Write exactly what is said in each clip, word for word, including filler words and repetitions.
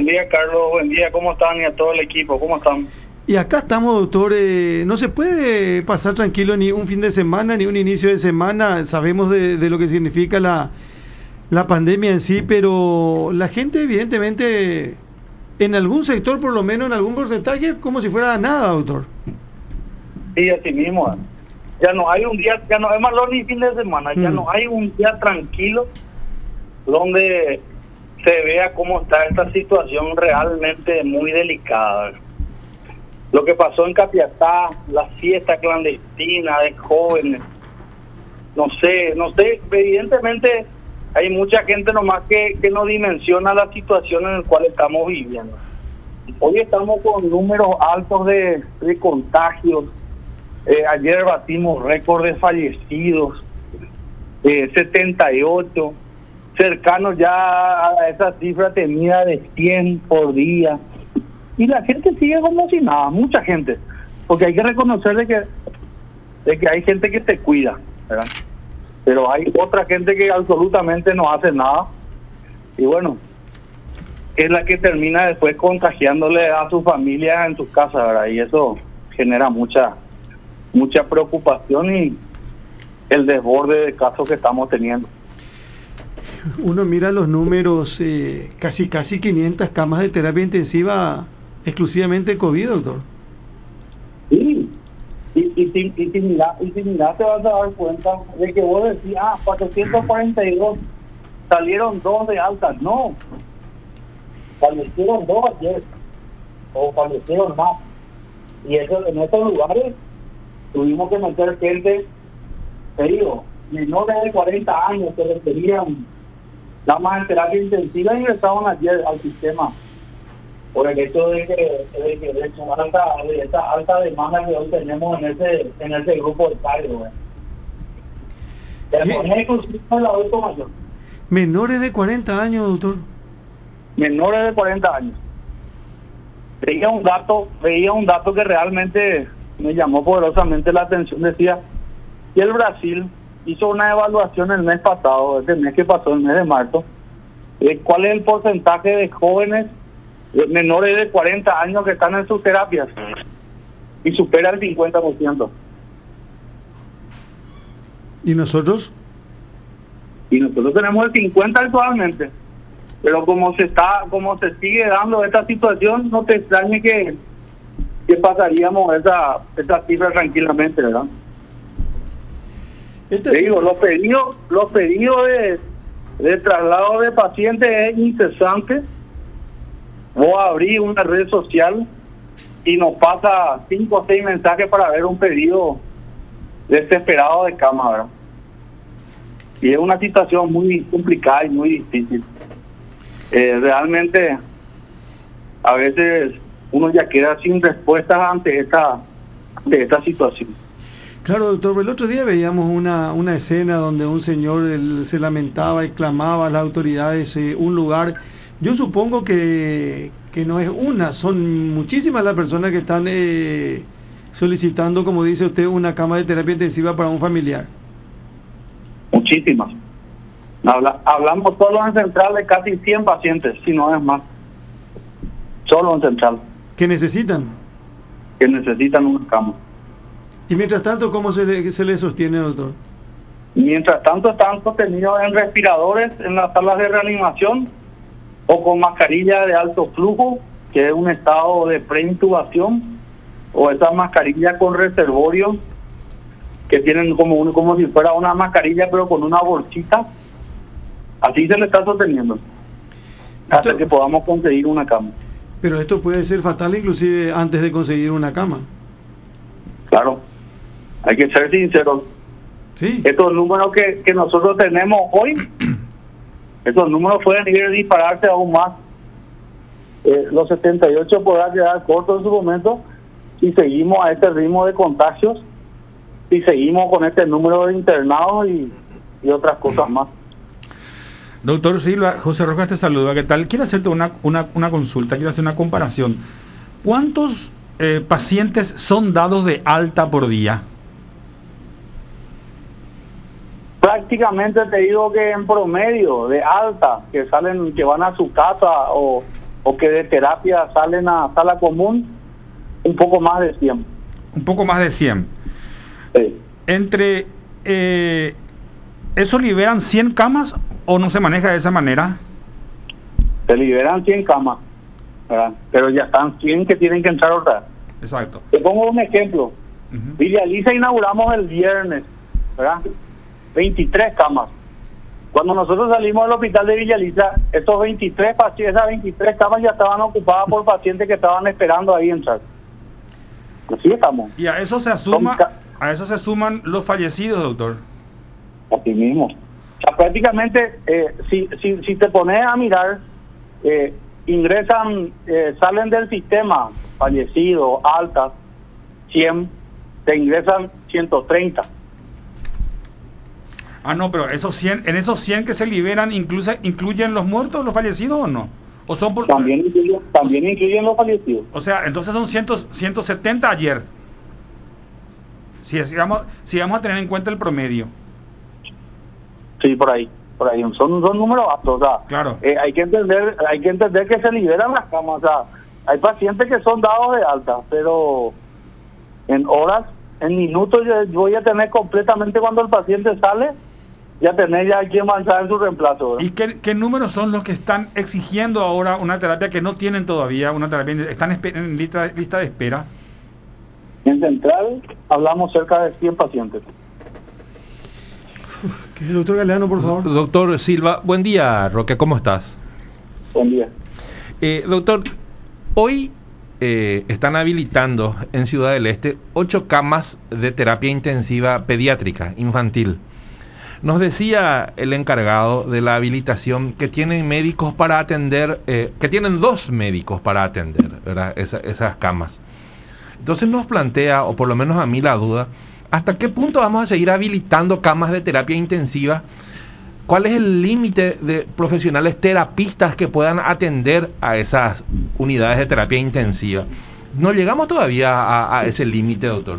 Buen día, Carlos. Buen día. ¿Cómo están? Y a todo el equipo. ¿Cómo están? Y acá estamos, doctor. Eh, no se puede pasar tranquilo ni un fin de semana, ni un inicio de semana. Sabemos de, de lo que significa la, la pandemia en sí, pero la gente, evidentemente, en algún sector, por lo menos en algún porcentaje, como si fuera nada, doctor. Sí, así mismo. Ya no hay un día, ya no es más ni fin de semana, mm. ya no hay un día tranquilo donde se vea cómo está esta situación realmente muy delicada. Lo que pasó en Capiatá, la fiesta clandestina de jóvenes, no sé, no sé, evidentemente hay mucha gente nomás que, que no dimensiona la situación en la cual estamos viviendo. Hoy estamos con números altos de, de contagios. Eh, ayer batimos récord de fallecidos, eh, setenta y ocho, cercanos ya a esa cifra temida de cien por día. Y la gente sigue como si nada, mucha gente, porque hay que reconocer de que, de que hay gente que te cuida, ¿verdad? Pero hay otra gente que absolutamente no hace nada, y bueno, es la que termina después contagiándole a su familia en sus casas, ¿verdad? Y eso genera mucha mucha preocupación y el desborde de casos que estamos teniendo. Uno mira los números, eh, casi casi quinientas camas de terapia intensiva exclusivamente COVID, doctor. Sí, y, y, y, y, si mira, y si mira te vas a dar cuenta de que vos decís, ah, cuatrocientos cuarenta y dos, salieron dos de altas. No, fallecieron dos ayer, o fallecieron más. Y eso, en esos lugares tuvimos que meter gente, te digo, menores de cuarenta años que requerían la más en terapia intensiva, ingresaban ayer al sistema por el hecho de que, de que de esa alta, de esa alta demanda que hoy tenemos en ese en ese grupo de cargo. ¿eh? Menores de cuarenta años, doctor. Menores de cuarenta años. Veía un dato, veía un dato que realmente me llamó poderosamente la atención. Decía que el Brasil hizo una evaluación el mes pasado, este mes que pasó, el mes de marzo, eh, cuál es el porcentaje de jóvenes eh, menores de cuarenta años que están en sus terapias, y supera el cincuenta por ciento. ¿Y nosotros? Y nosotros tenemos el cincuenta actualmente, pero como se está, como se sigue dando esta situación, no te extrañe que que pasaríamos esa esa cifra tranquilamente, ¿verdad? Te digo, los pedidos, los pedidos de, de traslado de pacientes es incesante. Vos abrís una red social y nos pasa cinco o seis mensajes para ver un pedido desesperado de cama, ¿verdad? Y es una situación muy complicada y muy difícil. Eh, realmente, a veces uno ya queda sin respuestas ante esta, ante esta situación. Claro, doctor, el otro día veíamos una, una escena donde un señor él, se lamentaba y clamaba a las autoridades eh, un lugar. Yo supongo que, que no es una, son muchísimas las personas que están eh, solicitando, como dice usted, una cama de terapia intensiva para un familiar. Muchísimas. Habla, hablamos solo en Central de casi cien pacientes, si no es más. Solo en Central. ¿Que necesitan? Que necesitan una cama. Y mientras tanto, ¿cómo se le, se le sostiene, doctor? Mientras tanto, están sostenidos en respiradores en las salas de reanimación o con mascarilla de alto flujo, que es un estado de preintubación, o esas mascarillas con reservorio que tienen como, un, como si fuera una mascarilla pero con una bolsita. Así se le está sosteniendo hasta esto, que podamos conseguir una cama. Pero esto puede ser fatal inclusive antes de conseguir una cama. Claro, hay que ser sinceros. Sí. Estos números que, que nosotros tenemos hoy, estos números pueden ir a dispararse aún más. Eh, los setenta y ocho podrán quedar cortos en su momento si seguimos a este ritmo de contagios, si seguimos con este número de internados y, y otras cosas más. Doctor Silva, José Rojas te saluda, ¿qué tal? Quiero hacerte una, una, una consulta, quiero hacer una comparación. ¿Cuántos eh, pacientes son dados de alta por día? Prácticamente te digo que en promedio de alta, que salen, que van a su casa o, o que de terapia salen a sala común, un poco más de cien. Un poco más de cien. Sí. Entre... Eh, ¿eso liberan cien camas o no se maneja de esa manera? Se liberan cien camas, ¿verdad? Pero ya están cien que tienen que entrar otra. Exacto. Te pongo un ejemplo. Uh-huh. Villa Lisa inauguramos el viernes, ¿verdad? veintitrés camas. Cuando nosotros salimos del hospital de Villa Lisa, esos veintitrés, esas veintitrés camas ya estaban ocupadas por pacientes que estaban esperando ahí entrar. Así estamos. Y a eso se asuma, a eso se suman los fallecidos, doctor. Así mismo. O sea, prácticamente, eh, si, si, si te pones a mirar, eh, ingresan, eh, salen del sistema fallecidos, altas, cien, te ingresan ciento treinta. Ah, no, pero esos cien, en esos cien que se liberan, incluso, ¿incluyen los muertos, los fallecidos o no? ¿O son por, también incluyen, también incluyen los fallecidos. O sea, entonces son ciento setenta ayer. Si, si, vamos, si vamos a tener en cuenta el promedio. Sí, por ahí, por ahí. Son, son números altos, o sea, claro. eh, hay que entender, hay que entender que se liberan las camas, o sea, hay pacientes que son dados de alta, pero en horas, en minutos yo voy a tener completamente cuando el paciente sale, ya tener ya quien avanzar en su reemplazo, ¿verdad? ¿Y qué, qué números son los que están exigiendo ahora una terapia que no tienen todavía una terapia, están en lista, lista de espera? En Central hablamos cerca de cien pacientes. Doctor Galeano, por favor. Doctor Silva, buen día, Roque, ¿cómo estás? Buen día. Eh, doctor, hoy eh, están habilitando en Ciudad del Este ocho camas de terapia intensiva pediátrica infantil. Nos decía el encargado de la habilitación que tienen médicos para atender, eh, que tienen dos médicos para atender, ¿verdad? Esa, esas camas. Entonces nos plantea, o por lo menos a mí la duda, ¿hasta qué punto vamos a seguir habilitando camas de terapia intensiva? ¿Cuál es el límite de profesionales terapistas que puedan atender a esas unidades de terapia intensiva? ¿No llegamos todavía a, a ese límite, doctor?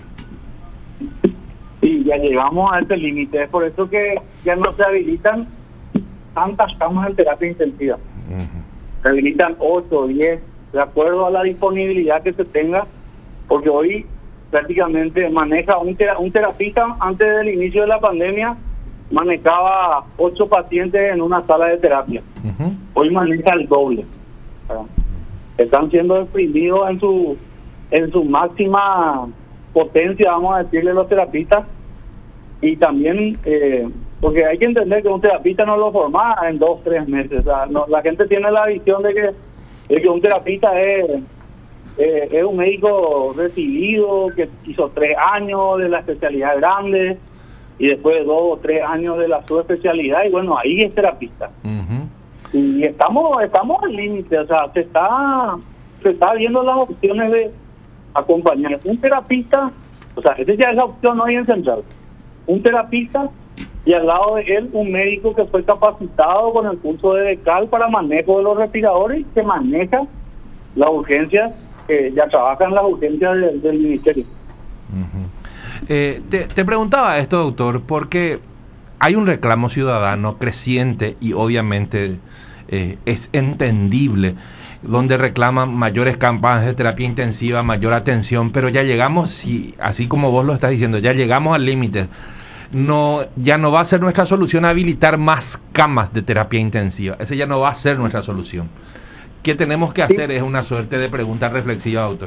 Sí, ya llegamos a ese límite. Es por eso que ya no se habilitan tantas camas de terapia intensiva. Uh-huh. Se habilitan ocho o diez, de acuerdo a la disponibilidad que se tenga, porque hoy prácticamente maneja un, tera, un terapista antes del inicio de la pandemia manejaba ocho pacientes en una sala de terapia. Uh-huh. Hoy maneja el doble. ¿Verdad? Están siendo exprimidos en su en su máxima potencia, vamos a decirle, los terapistas. Y también eh, porque hay que entender que un terapista no lo forma en dos, tres meses. O sea, no, la gente tiene la visión de que, de que un terapista es Eh, es un médico recibido que hizo tres años de la especialidad grande y después dos o tres años de la subespecialidad y bueno, ahí es terapista. Uh-huh. Y estamos estamos al límite, o sea, se está se está viendo las opciones de acompañar un terapista, o sea, esa ya es la opción hoy en Central, un terapista y al lado de él un médico que fue capacitado con el curso de DECAL para manejo de los respiradores y que maneja las urgencias, que ya trabajan las urgencias del, del ministerio. Uh-huh. eh, te, te preguntaba esto, doctor, porque hay un reclamo ciudadano creciente y obviamente eh, es entendible, donde reclaman mayores campañas de terapia intensiva, mayor atención, pero ya llegamos, si, así como vos lo estás diciendo, ya llegamos al límite. No, ya no va a ser nuestra solución habilitar más camas de terapia intensiva. Ese ya no va a ser nuestra solución. ¿Qué tenemos que hacer? Sí. Es una suerte de pregunta reflexiva, doctor.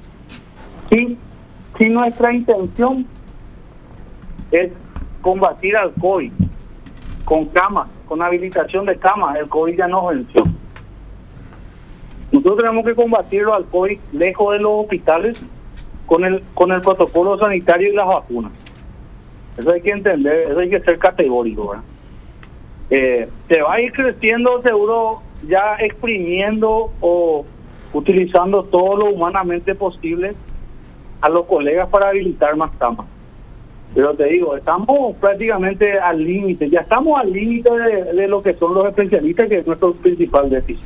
Sí, sí, nuestra intención es combatir al COVID con camas, con habilitación de camas. El COVID ya nos venció. Nosotros tenemos que combatirlo al COVID lejos de los hospitales con el con el protocolo sanitario y las vacunas. Eso hay que entender, eso hay que ser categórico, ¿verdad? Eh, se va a ir creciendo seguro, ya exprimiendo o utilizando todo lo humanamente posible a los colegas para habilitar más camas. Pero te digo, estamos prácticamente al límite, ya estamos al límite de, de lo que son los especialistas, que es nuestro principal déficit.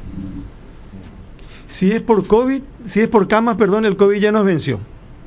Si es por COVID, si es por camas, perdón, el COVID ya nos venció.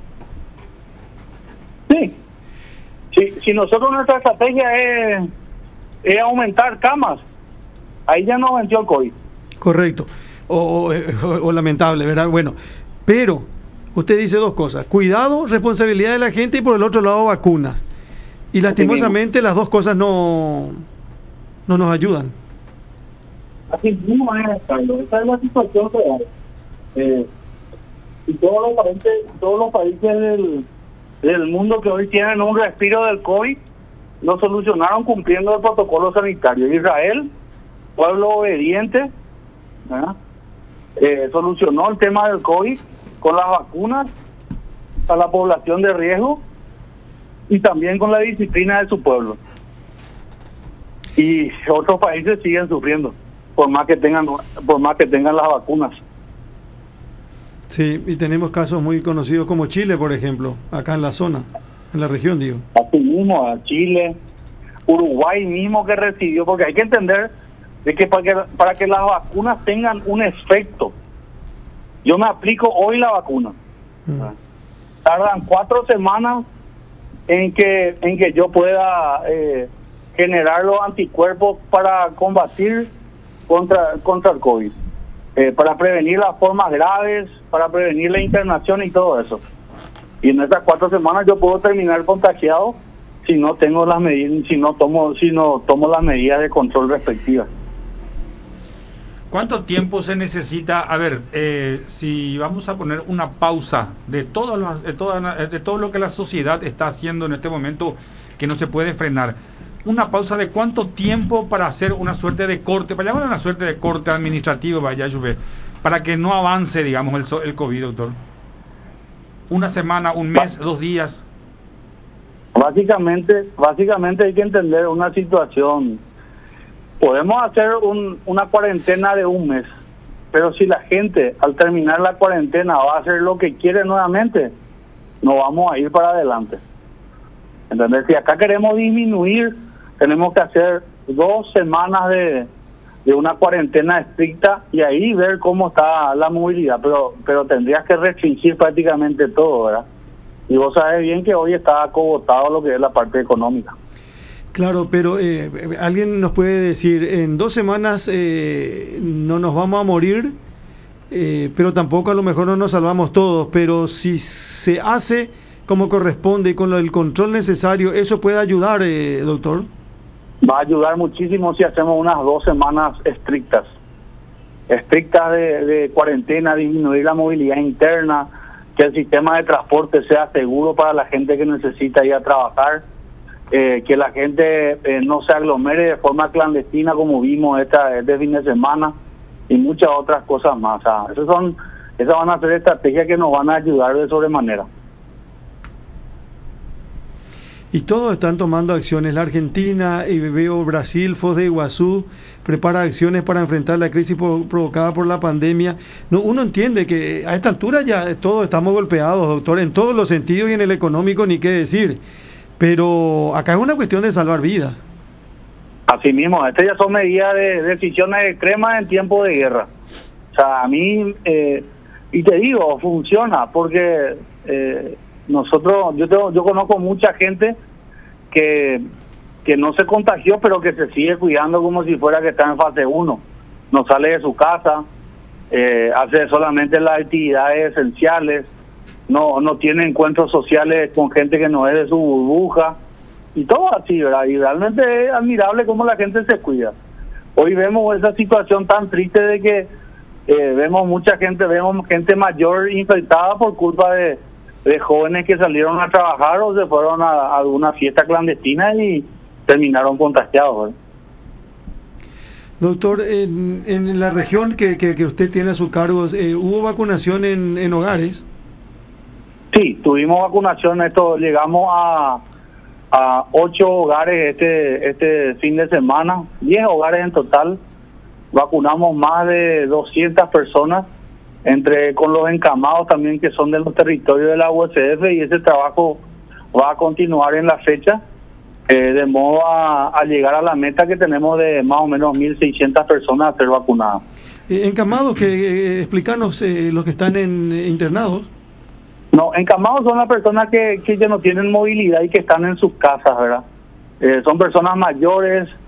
Sí. Si, si nosotros nuestra estrategia es, es aumentar camas, ahí ya nos venció el COVID. Correcto. o, o, o lamentable, ¿verdad? Bueno, pero usted dice dos cosas: cuidado, responsabilidad de la gente, y por el otro lado vacunas. Y lastimosamente las dos cosas no, no nos ayudan. Así mismo es, Carlos. Esa es la situación real. Eh, y todos los países, todos los países del, del mundo que hoy tienen un respiro del COVID lo solucionaron cumpliendo el protocolo sanitario. Israel, pueblo obediente, ¿verdad? Eh, solucionó el tema del COVID con las vacunas a la población de riesgo y también con la disciplina de su pueblo. Y otros países siguen sufriendo por más que tengan por más que tengan las vacunas. Sí, y tenemos casos muy conocidos como Chile, por ejemplo, acá en la zona, en la región, digo. Así mismo, a Chile, Uruguay mismo que recibió, porque hay que entender de que para que para que las vacunas tengan un efecto, yo me aplico hoy la vacuna, mm. tardan cuatro semanas en que en que yo pueda eh, generar los anticuerpos para combatir contra contra el COVID, eh, para prevenir las formas graves, para prevenir la internación y todo eso. Y en esas cuatro semanas yo puedo terminar contagiado si no tengo las medidas, si no tomo, si no tomo las medidas de control respectivas. ¿Cuánto tiempo se necesita? A ver, eh, si vamos a poner una pausa de todo, lo, de, toda, de todo lo que la sociedad está haciendo en este momento, que no se puede frenar, una pausa de cuánto tiempo para hacer una suerte de corte, para llamar una suerte de corte administrativo, vaya llover, para que no avance, digamos, el, el COVID, doctor. Una semana, un mes, dos días. Básicamente, básicamente hay que entender una situación. Podemos hacer un, una cuarentena de un mes, pero si la gente al terminar la cuarentena va a hacer lo que quiere nuevamente, no vamos a ir para adelante. ¿Entendés? Si acá queremos disminuir, tenemos que hacer dos semanas de, de una cuarentena estricta y ahí ver cómo está la movilidad, pero pero tendrías que restringir prácticamente todo, ¿verdad? Y vos sabés bien que hoy está acogotado lo que es la parte económica. Claro, pero eh, alguien nos puede decir, en dos semanas eh, no nos vamos a morir, eh, pero tampoco a lo mejor no nos salvamos todos, pero si se hace como corresponde y con lo, el control necesario, ¿eso puede ayudar, eh, doctor? Va a ayudar muchísimo si hacemos unas dos semanas estrictas, estrictas de, de cuarentena, disminuir la movilidad interna, que el sistema de transporte sea seguro para la gente que necesita ir a trabajar, eh, que la gente eh, no se aglomere de forma clandestina como vimos esta, este fin de semana y muchas otras cosas más. O sea, esas son, esas van a ser estrategias que nos van a ayudar de sobremanera. Y todos están tomando acciones. La Argentina, y veo Brasil, Foz de Iguazú, prepara acciones para enfrentar la crisis po- provocada por la pandemia. No, uno entiende que a esta altura ya todos estamos golpeados, doctor, en todos los sentidos y en el económico ni qué decir. Pero acá es una cuestión de salvar vidas. Así mismo, estas ya son medidas de decisiones extremas en tiempo de guerra. O sea, a mí, eh, y te digo, funciona, porque... Eh, Nosotros, yo tengo, yo conozco mucha gente que que no se contagió, pero que se sigue cuidando como si fuera que está en fase uno. No sale de su casa, eh, hace solamente las actividades esenciales, no no tiene encuentros sociales con gente que no es de su burbuja, y todo así, ¿verdad? Y realmente es admirable cómo la gente se cuida. Hoy vemos esa situación tan triste de que eh, vemos mucha gente, vemos gente mayor infectada por culpa de de jóvenes que salieron a trabajar o se fueron a, a alguna fiesta clandestina y terminaron contagiados, ¿eh? Doctor, en, en la región que, que, que usted tiene a su cargo, eh, ¿hubo vacunación en, en hogares? Sí, tuvimos vacunación. Esto llegamos a, a ocho hogares este este fin de semana, diez hogares en total. Vacunamos más de doscientas personas, entre con los encamados también que son de los territorios de la U S F, y ese trabajo va a continuar en la fecha, eh, de modo a, a llegar a la meta que tenemos de más o menos mil seiscientas personas a ser vacunadas. Eh, encamados, que eh, explícanos eh, los que están en eh, internados. No, encamados son las personas que, que ya no tienen movilidad y que están en sus casas, ¿verdad? Eh, son personas mayores,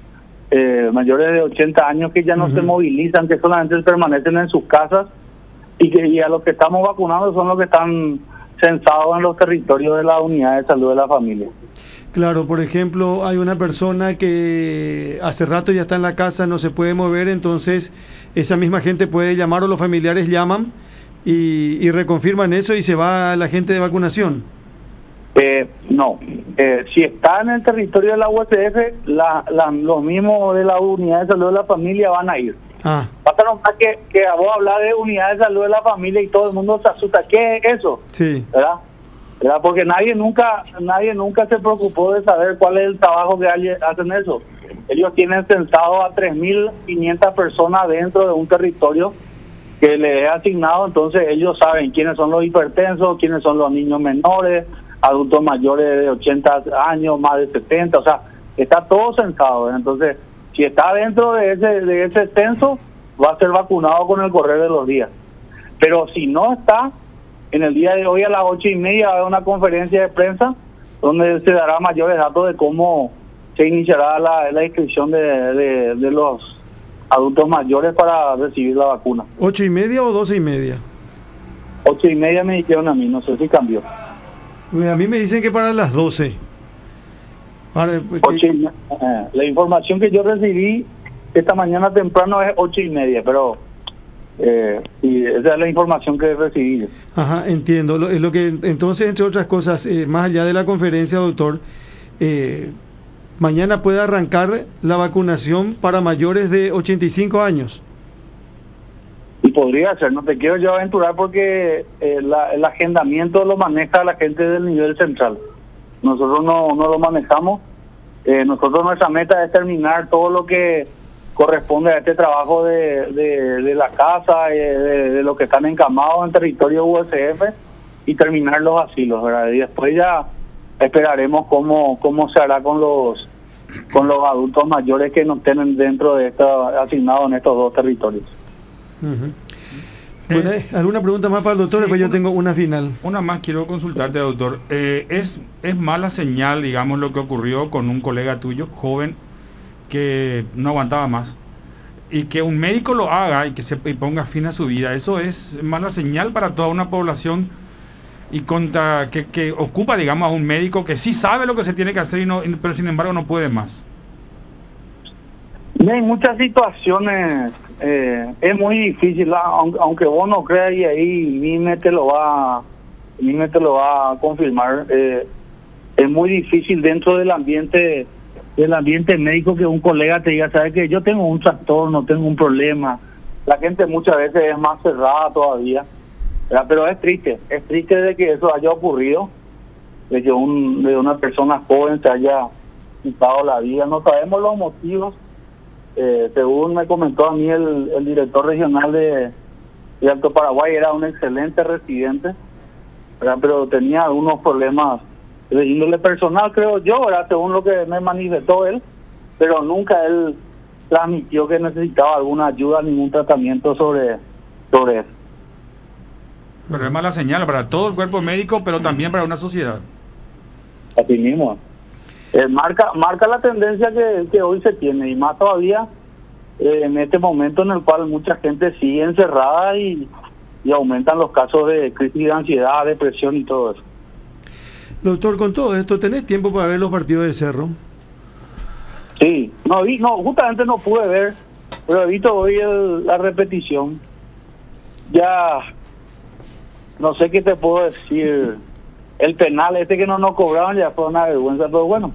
eh, mayores de ochenta años que ya no uh-huh. se movilizan, que solamente permanecen en sus casas, y que y a los que estamos vacunando son los que están censados en los territorios de la unidad de salud de la familia. Claro, por ejemplo, hay una persona que hace rato ya está en la casa, no se puede mover, entonces esa misma gente puede llamar o los familiares llaman y, y reconfirman eso y se va a la gente de vacunación. Eh, no, eh, si está en el territorio de la U S F, la, la, los mismos de la unidad de salud de la familia van a ir. Ah. Basta nomás que, que a vos hablar de unidad de salud de la familia y todo el mundo se asusta. ¿Qué es eso? Sí. ¿Verdad? ¿Verdad? Porque nadie nunca nadie nunca se preocupó de saber cuál es el trabajo que hacen eso. Ellos tienen censado a tres mil quinientas personas dentro de un territorio que les es asignado, entonces ellos saben quiénes son los hipertensos, quiénes son los niños menores, adultos mayores de ochenta años, más de setenta, o sea, está todo censado. Entonces, si está dentro de ese de ese censo, va a ser vacunado con el correr de los días. Pero si no está, en el día de hoy a las ocho y media va a haber una conferencia de prensa donde se dará mayores datos de cómo se iniciará la, la inscripción de, de, de los adultos mayores para recibir la vacuna. ¿Ocho y media o doce y media? Ocho y media me dijeron a mí, no sé si cambió. A mí me dicen que para las doce. Para, ocho y, eh, la información que yo recibí esta mañana temprano es ocho y media, pero eh, y esa es la información que recibí. Ajá, entiendo. Lo, lo que entonces, entre otras cosas, eh, más allá de la conferencia, doctor, eh, mañana puede arrancar la vacunación para mayores de ochenta y cinco años. Y podría ser, no te quiero yo aventurar porque eh, la, el agendamiento lo maneja la gente del nivel central. Nosotros no, no lo manejamos. Eh, nosotros nuestra meta es terminar todo lo que corresponde a este trabajo de, de, de la casa, eh, de, de los que están encamados en territorio U S F y terminar los asilos, ¿verdad? Y después ya esperaremos cómo cómo se hará con los con los adultos mayores que no estén dentro de esta asignados en estos dos territorios. Uh-huh. Bueno, eh, ¿alguna pregunta más para el doctor? Sí, después yo tengo una final. Una más quiero consultarte, doctor. Eh, ¿es, ¿Es mala señal, digamos, lo que ocurrió con un colega tuyo, joven, que no aguantaba más? Y que un médico lo haga y que se y ponga fin a su vida. ¿Eso es mala señal para toda una población y contra que, que ocupa, digamos, a un médico que sí sabe lo que se tiene que hacer, y no, pero sin embargo no puede más? En muchas situaciones eh, es muy difícil, aunque, aunque vos no creas, y ahí Mime te lo va, Mime te lo va a confirmar. Eh, es muy difícil dentro del ambiente del ambiente médico que un colega te diga, sabes que yo tengo un trastorno, tengo un problema. La gente muchas veces es más cerrada todavía, ¿verdad? Pero es triste, es triste de que eso haya ocurrido, de que un, de una persona joven se haya quitado la vida. No sabemos los motivos. Eh, según me comentó a mí el, el director regional de, de Alto Paraguay, era un excelente residente, ¿verdad? Pero tenía algunos problemas de índole personal, creo yo, ¿verdad? Según lo que me manifestó él, pero nunca él transmitió que necesitaba alguna ayuda, ningún tratamiento sobre, sobre eso. Pero es mala señal para todo el cuerpo médico, pero también para una sociedad. Así mismo. Eh, marca marca la tendencia que, que hoy se tiene, y más todavía eh, en este momento en el cual mucha gente sigue encerrada y, y aumentan los casos de crisis de ansiedad, depresión y todo eso. Doctor, con todo esto, ¿tenés tiempo para ver los partidos de Cerro? Sí, no vi, no, justamente no pude ver, pero he visto hoy el, la repetición. Ya no sé qué te puedo decir. El penal este que no nos cobraron ya fue una vergüenza, pero bueno.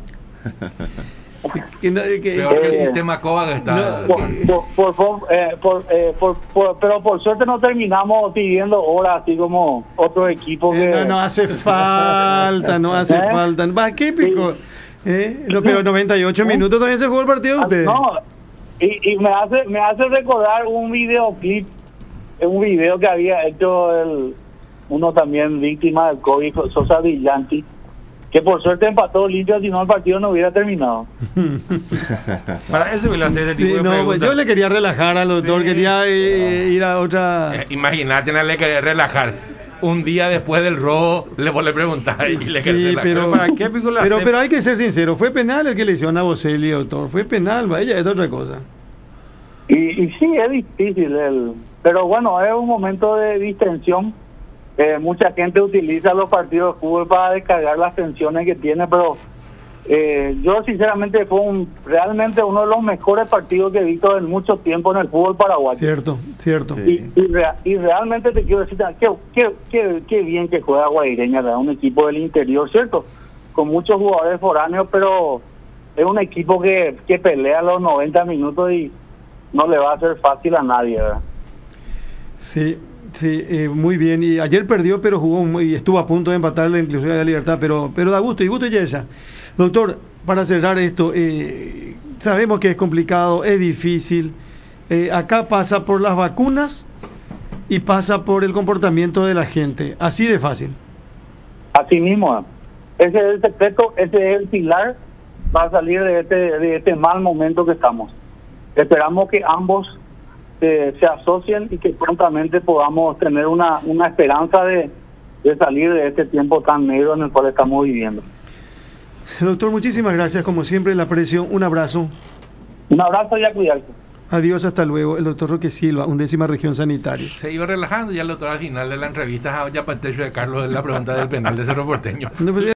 que no, que, Peor que el eh, sistema Covaga está. No, por, por, por, eh, por, eh, por, por, pero por suerte no terminamos pidiendo horas así como otros equipos. Eh, que... no, no hace falta, no hace ¿Eh? falta. Va, qué pico. Sí. Eh, no, pero noventa y ocho ¿Eh? minutos también se jugó el partido de ustedes. No, y, y me hace me hace recordar un videoclip, un video que había hecho el uno también víctima del COVID, Sosa Villanti, que por suerte empató limpio, si no el partido no hubiera terminado. Para eso le hace ese tipo sí, de no, preguntas. Yo le quería relajar al doctor, sí, quería eh, ir a otra... Eh, Imagínate, no le quería relajar. un día después del robo le vos le preguntás y le Sí, querés la pero, cara. ¿para qué pico la pero, hace? pero hay que ser sincero, fue penal el que le hicieron a Boselli, doctor, fue penal, ella es otra cosa. Y, y sí, es difícil, el, pero bueno, es un momento de distensión. Eh, mucha gente utiliza los partidos de fútbol para descargar las tensiones que tiene, pero eh, yo sinceramente fue un, realmente uno de los mejores partidos que he visto en mucho tiempo en el fútbol paraguayo. Cierto, cierto. Y, y, rea- y realmente te quiero decir, qué, qué, qué, qué bien que juega Guaireña, ¿verdad? Un equipo del interior, ¿cierto? Con muchos jugadores foráneos, pero es un equipo que, que pelea los noventa minutos y no le va a ser fácil a nadie, ¿verdad? Sí, sí, eh, muy bien. Y ayer perdió, pero jugó muy, y estuvo a punto de empatar la inclusión de la libertad, pero, pero da gusto, y gusto y ella. Doctor, para cerrar esto, eh, sabemos que es complicado, es difícil. Eh, acá pasa por las vacunas y pasa por el comportamiento de la gente. Así de fácil. Así mismo, ¿eh? Ese es el secreto, ese es el pilar para salir de este, de este mal momento que estamos. Esperamos que ambos eh, se asocien y que prontamente podamos tener una, una esperanza de, de salir de este tiempo tan negro en el cual estamos viviendo. Doctor, muchísimas gracias, como siempre, el aprecio. Un abrazo. Un abrazo y a cuidarse. Adiós, hasta luego. El doctor Roque Silva, undécima región sanitaria. Se iba relajando ya el doctor al final de la entrevista a Yapatecho de Carlos en la pregunta del penal de Cerro Porteño. No, pues,